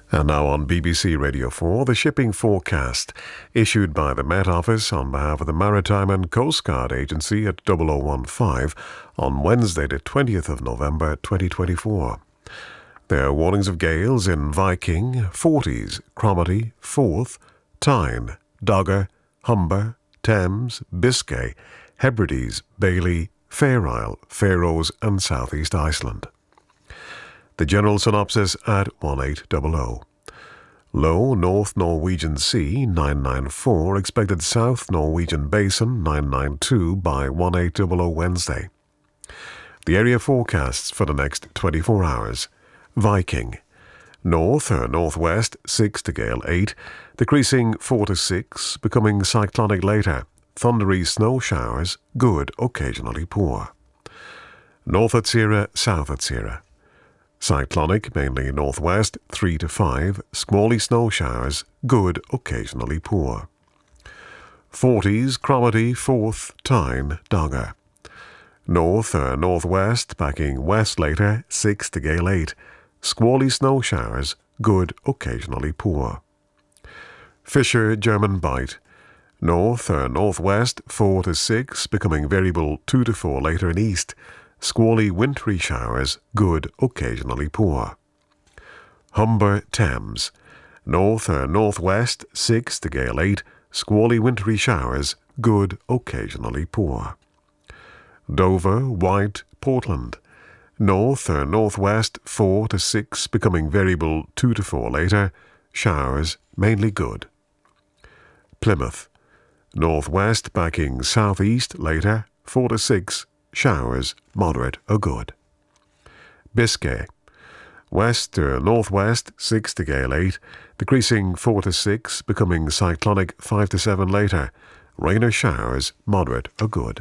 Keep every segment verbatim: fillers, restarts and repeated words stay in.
And now on B B C Radio four, the shipping forecast issued by the Met Office on behalf of the Maritime and Coast Guard Agency at double oh one five on Wednesday the twentieth of November twenty twenty-four. There are warnings of gales in Viking, Forties, Cromarty, Forth, Tyne, Dogger, Humber, Thames, Biscay, Hebrides, Bailey, Fair Isle, Faroes and South East Iceland. The general synopsis at eighteen hundred. Low North Norwegian Sea nine ninety-four, expected South Norwegian Basin nine ninety-two by eighteen hundred Wednesday. The area forecasts for the next twenty-four hours. Viking. North or northwest six to gale eight, decreasing four to six, becoming cyclonic later. Thundery snow showers, good, occasionally poor. North Utsira, South Utsira. Cyclonic, mainly northwest, three to five, squally snow showers, good, occasionally poor. Forties, Cromarty, Forth, Tyne, Dogger. North or northwest, backing west later, six to gale eight, squally snow showers, good, occasionally poor. Fisher, German Bight. North or northwest, four to six, becoming variable two to four later in east, squally wintry showers, good, occasionally poor. Humber, Thames. North or northwest, six to gale eight, squally wintry showers, good, occasionally poor. Dover, White, Portland. North or northwest, four to six, becoming variable two to four later, showers, mainly good. Plymouth. Northwest backing southeast later, four to six, showers, moderate or good. Biscay. West or northwest, six to gale eight, decreasing four to six, becoming cyclonic five to seven later, rain or showers, moderate or good.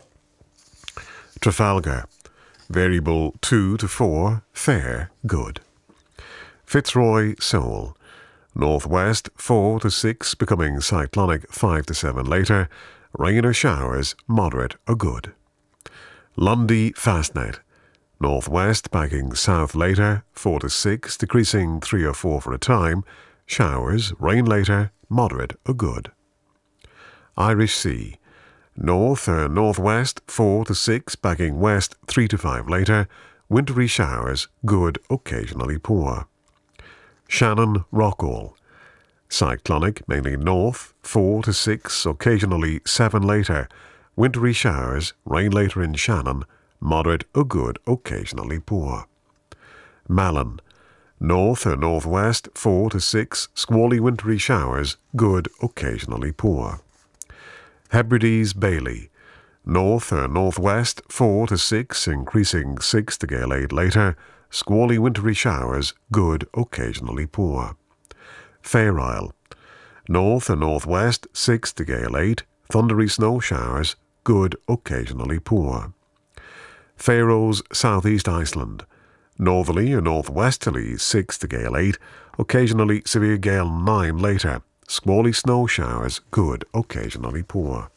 Trafalgar. Variable two to four, fair, good. Fitzroy, Seoul. Northwest four to six, becoming cyclonic five to seven later, rain or showers, moderate or good. Lundy, Fastnet. Northwest backing south later, four to six, decreasing three or four for a time, showers, rain later, moderate or good. Irish Sea. North or northwest, four to six, backing west, three to five later, wintry showers, good, occasionally poor. Shannon, Rockall. Cyclonic, mainly north, four to six, occasionally seven later, wintry showers, rain later in Shannon, moderate or good, occasionally poor. Malin. North or northwest, four to six, squally wintry showers, good, occasionally poor. Hebrides, Bailey. North or northwest, four to six, increasing six to gale eight later, squally wintry showers, good, occasionally poor. Fair Isle. North or northwest, six to gale eight, thundery snow showers, good, occasionally poor. Faroes, Southeast Iceland. Northerly or northwesterly, six to gale eight, occasionally severe gale nine later, squally snow showers, good, occasionally poor.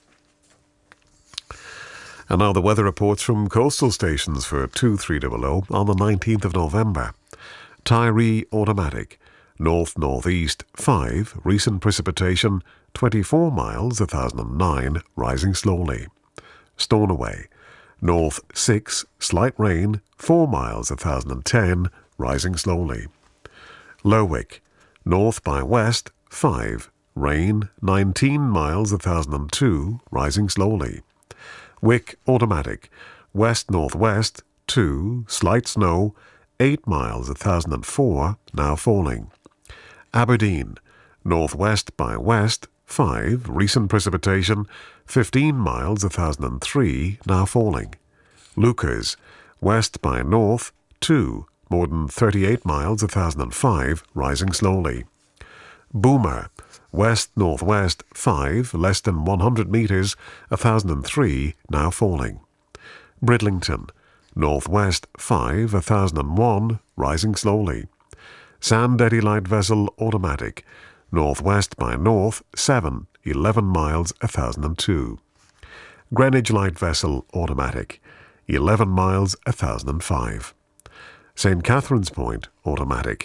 And now the weather reports from coastal stations for two three hundred on the nineteenth of November. Tyree, automatic. North-northeast, five, recent precipitation, twenty-four miles, one thousand nine, rising slowly. Stornoway. North, six, slight rain, four miles, one thousand ten, rising slowly. Lerwick. North by west, five, rain, nineteen miles, one thousand two, rising slowly. Wick, automatic. West-northwest, two, slight snow, eight miles, one thousand four, now falling. Aberdeen. Northwest by west, five, recent precipitation, fifteen miles, one thousand three, now falling. Lucas. West by north, two, more than thirty-eight miles, one thousand five, rising slowly. Boomer. West-northwest, five, less than one hundred metres, one thousand three, now falling. Bridlington. Northwest, five, one thousand one, rising slowly. Sand Eddy light vessel, automatic. Northwest by north, seven, eleven miles, one thousand two. Greenwich light vessel, automatic. eleven miles, one thousand five. Saint Catherine's Point, automatic.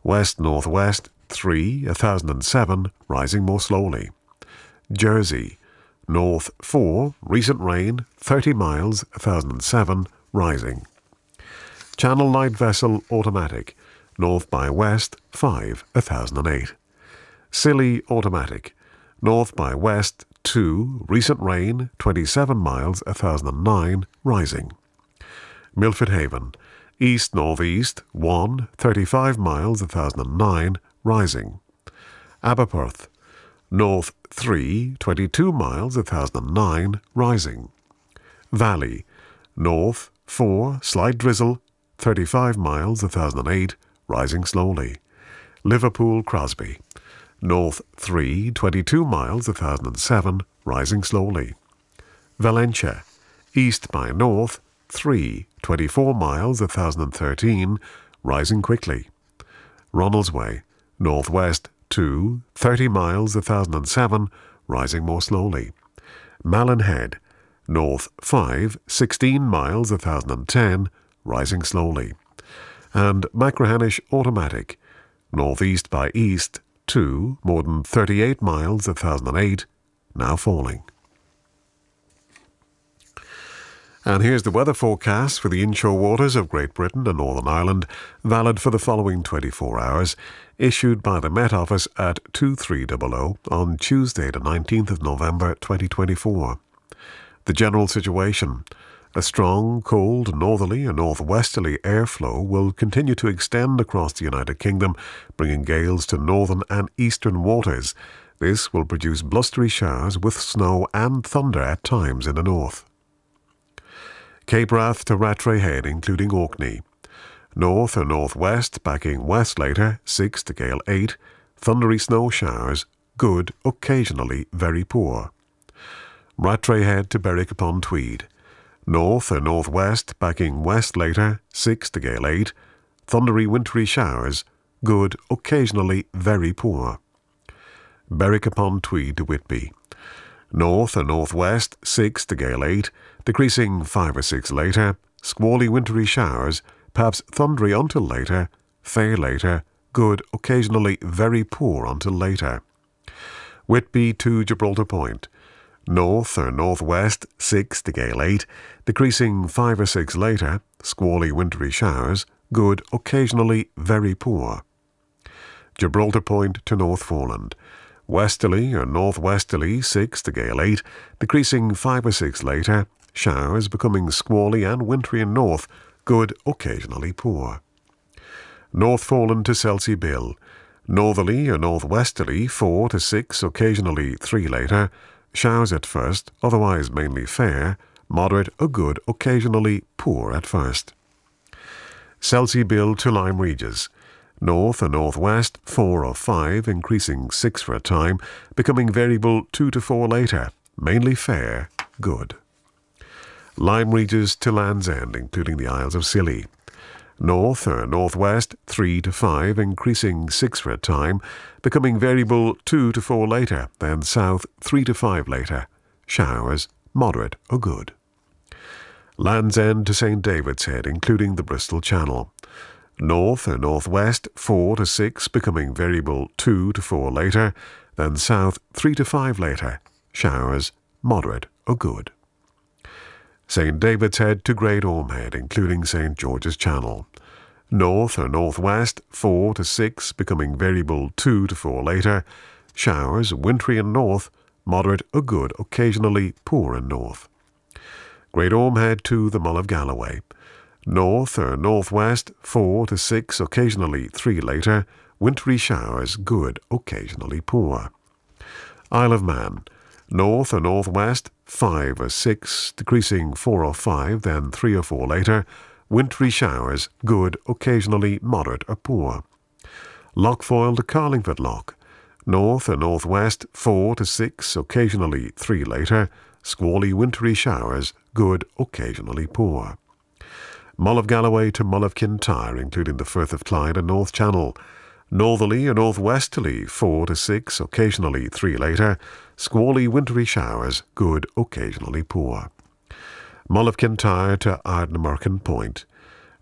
West-northwest, three, one thousand seven, rising more slowly. Jersey, north four, recent rain, thirty miles, one thousand seven, rising. Channel light vessel automatic, north by west, five, one thousand eight. Scilly automatic, north by west, two, recent rain, twenty-seven miles, one thousand nine, rising. Milford Haven, east-northeast, one, thirty-five miles, one thousand nine, rising. Aberporth, north three, twenty-two miles, one thousand nine, rising. Valley, north four, slight drizzle, thirty-five miles, one thousand eight, rising slowly. Liverpool Crosby, north three, twenty-two miles, one thousand seven, rising slowly. Valentia, east by north, three, twenty-four miles, one thousand thirteen, rising quickly. Ronaldsway, northwest, two, thirty miles, one thousand seven, rising more slowly. Malin Head, north five, sixteen miles, one thousand ten, rising slowly. And Machrihanish automatic, northeast by east, two, more than thirty-eight miles, one thousand eight, now falling. And here's the weather forecast for the inshore waters of Great Britain and Northern Ireland, valid for the following twenty-four hours, issued by the Met Office at two three hundred on Tuesday the nineteenth of November twenty twenty-four. The general situation: a strong, cold, northerly and northwesterly airflow will continue to extend across the United Kingdom, bringing gales to northern and eastern waters. This will produce blustery showers with snow and thunder at times in the north. Cape Wrath to Rattray Head, including Orkney. North or northwest, backing west later, six to gale eight. Thundery snow showers, good, occasionally very poor. Rattray Head to Berwick upon Tweed. North or northwest, backing west later, six to gale eight. Thundery wintry showers, good, occasionally very poor. Berwick upon Tweed to Whitby. North or northwest, six to gale eight, decreasing five or six later. Squally wintry showers, perhaps thundery until later. Fair later, good, occasionally very poor until later. Whitby to Gibraltar Point. North or northwest, six to gale eight, decreasing five or six later. Squally wintry showers, good, occasionally very poor. Gibraltar Point to North Foreland. Westerly or northwesterly, six to gale eight, decreasing five or six later. Showers becoming squally and wintry in north, good, occasionally poor. North Foreland to Selsey Bill. Northerly or northwesterly, four to six, occasionally three later. Showers at first, otherwise mainly fair. Moderate or good, occasionally poor at first. Selsey Bill to Lyme Regis. North or northwest, four or five, increasing six for a time, becoming variable two to four later, mainly fair, good. Lyme Regis to Land's End, including the Isles of Scilly. North or northwest, three to five, increasing six for a time, becoming variable two to four later, then south, three to five later. Showers, moderate or good. Land's End to Saint David's Head, including the Bristol Channel. North or northwest, four to six, becoming variable two to four later, then south, three to five later. Showers, moderate or good. Saint David's Head to Great Orme Head, including Saint George's Channel. North or northwest, four to six, becoming variable two to four later. Showers, wintry in north, moderate or good, occasionally poor in north. Great Orme Head to the Mull of Galloway. North or northwest, four to six, occasionally three later. Wintry showers, good, occasionally poor. Isle of Man. North or northwest, five or six, decreasing four or five, then three or four later. Wintry showers, good, occasionally moderate or poor. Lochfoyle to Carlingford Loch. North or northwest, four to six, occasionally three later. Squally wintry showers, good, occasionally poor. Mull of Galloway to Mull of Kintyre, including the Firth of Clyde and North Channel. Northerly or northwesterly, four to six, occasionally three later. Squally wintry showers, good, occasionally poor. Mull of Kintyre to Ardnamurchan Point.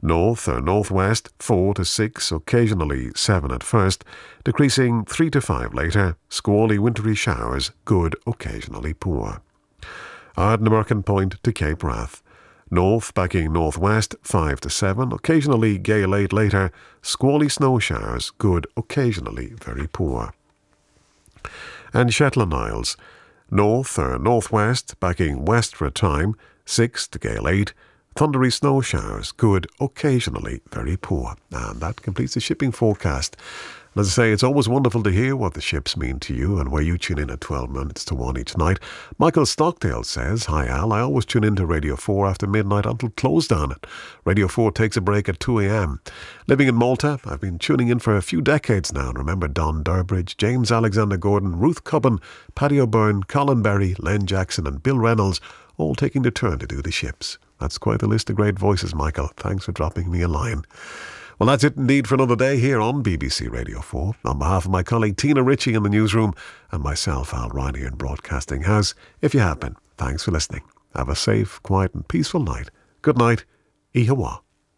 North or northwest four to six, occasionally seven at first, decreasing three to five later, squally wintry showers, good, occasionally poor. Ardnamurchan Point to Cape Wrath. North backing northwest five to seven, occasionally gale eight later, squally snow showers, good, occasionally very poor. And Shetland Isles. North or northwest backing west for a time, six to gale eight, thundery snow showers, good, occasionally very poor. And that completes the shipping forecast. And as I say, it's always wonderful to hear what the ships mean to you and where you tune in at twelve minutes to one each night. Michael Stockdale says, "Hi Al, I always tune in to Radio four after midnight until close down. Radio four takes a break at two a.m. Living in Malta, I've been tuning in for a few decades now and remember Don Durbridge, James Alexander Gordon, Ruth Cubbon, Paddy O'Byrne, Colin Berry, Len Jackson and Bill Reynolds, all taking their turn to do the ships." That's quite a list of great voices, Michael. Thanks for dropping me a line. Well, that's it indeed for another day here on B B C Radio four. On behalf of my colleague Tina Ritchie in the newsroom and myself, Al Ryan here in Broadcasting House, if you have been, thanks for listening. Have a safe, quiet and peaceful night. Good night. Ihawa.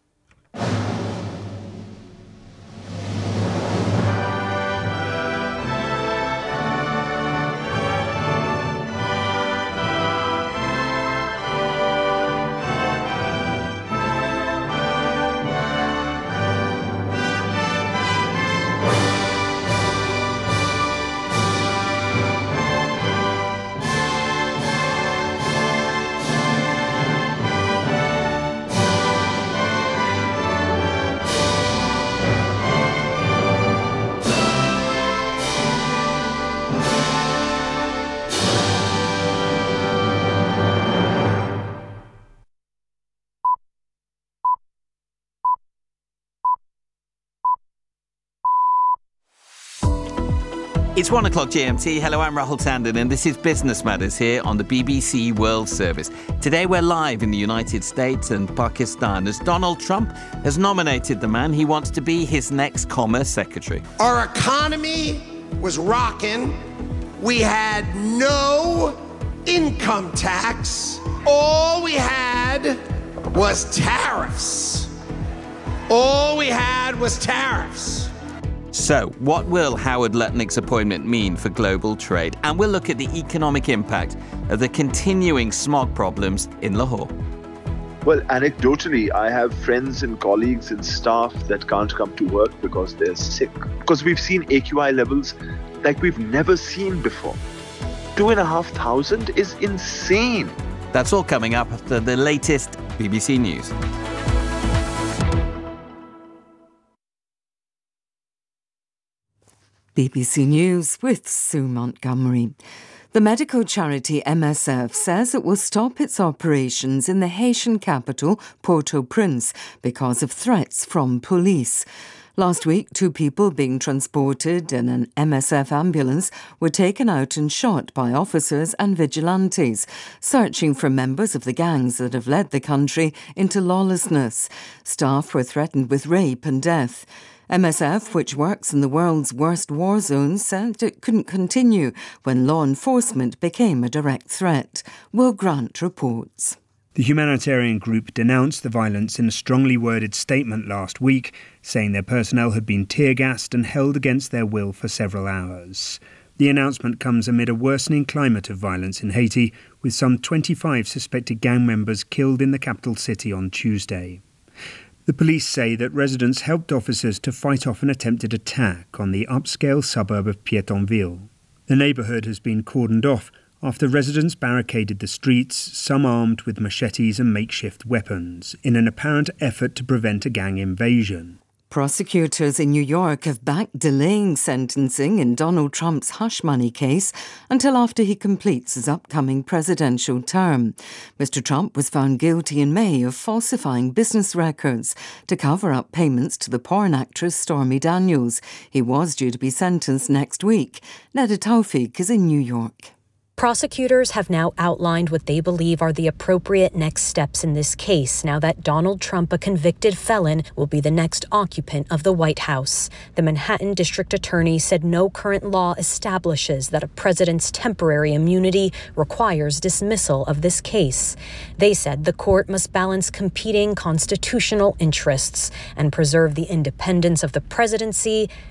It's one o'clock G M T. Hello, I'm Rahul Tandon and this is Business Matters here on the B B C World Service. Today we're live in the United States and Pakistan as Donald Trump has nominated the man he wants to be his next Commerce Secretary. Our economy was rocking. We had no income tax. All we had was tariffs. All we had was tariffs. So, what will Howard Lutnick's appointment mean for global trade? And we'll look at the economic impact of the continuing smog problems in Lahore. Well, anecdotally, I have friends and colleagues and staff that can't come to work because they're sick. Because we've seen A Q I levels like we've never seen before. Two and a half thousand is insane. That's all coming up after the latest B B C News. B B C News with Sue Montgomery. The medical charity M S F says it will stop its operations in the Haitian capital, Port-au-Prince, because of threats from police. Last week, two people being transported in an M S F ambulance were taken out and shot by officers and vigilantes, searching for members of the gangs that have led the country into lawlessness. Staff were threatened with rape and death. M S F, which works in the world's worst war zones, said it couldn't continue when law enforcement became a direct threat. Will Grant reports. The humanitarian group denounced the violence in a strongly worded statement last week, saying their personnel had been tear-gassed and held against their will for several hours. The announcement comes amid a worsening climate of violence in Haiti, with some twenty-five suspected gang members killed in the capital city on Tuesday. The police say that residents helped officers to fight off an attempted attack on the upscale suburb of Pétionville. The neighbourhood has been cordoned off after residents barricaded the streets, some armed with machetes and makeshift weapons, in an apparent effort to prevent a gang invasion. Prosecutors in New York have backed delaying sentencing in Donald Trump's hush money case until after he completes his upcoming presidential term. Mister Trump was found guilty in May of falsifying business records to cover up payments to the porn actress Stormy Daniels. He was due to be sentenced next week. Neda Taufik is in New York. Prosecutors have now outlined what they believe are the appropriate next steps in this case, now that Donald Trump, a convicted felon, will be the next occupant of the White House. The Manhattan District Attorney said no current law establishes that a president's temporary immunity requires dismissal of this case. They said the court must balance competing constitutional interests and preserve the independence of the presidency